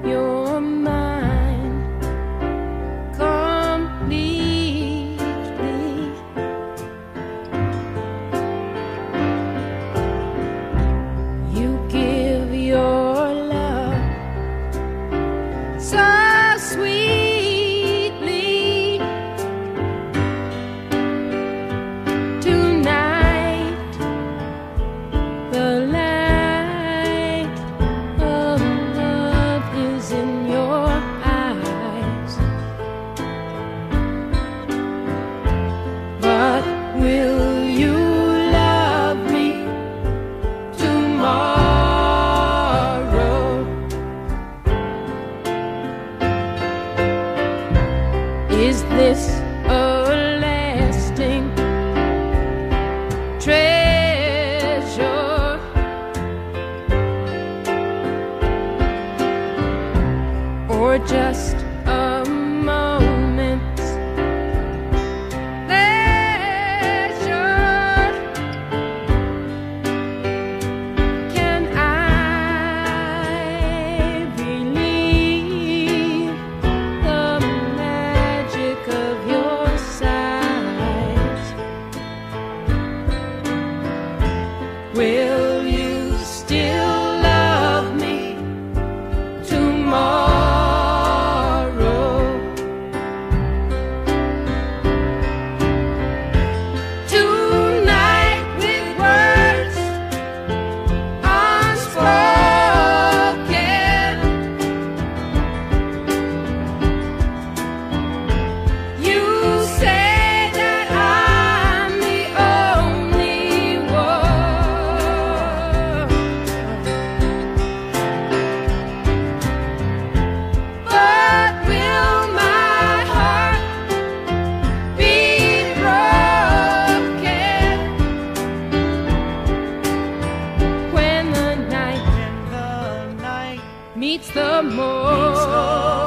you're mine completely. You give your love so sweetly. Tonight the light of love is in your eyes. But will you love me tomorrow? Is this a lasting treasure, or just a moment's pleasure? Can I believe the magic of your sighs? Will you still love me tomorrow? Tonight, with words unspoken, you say that I'm the only one. But will my heart be broken when the night meets the morning?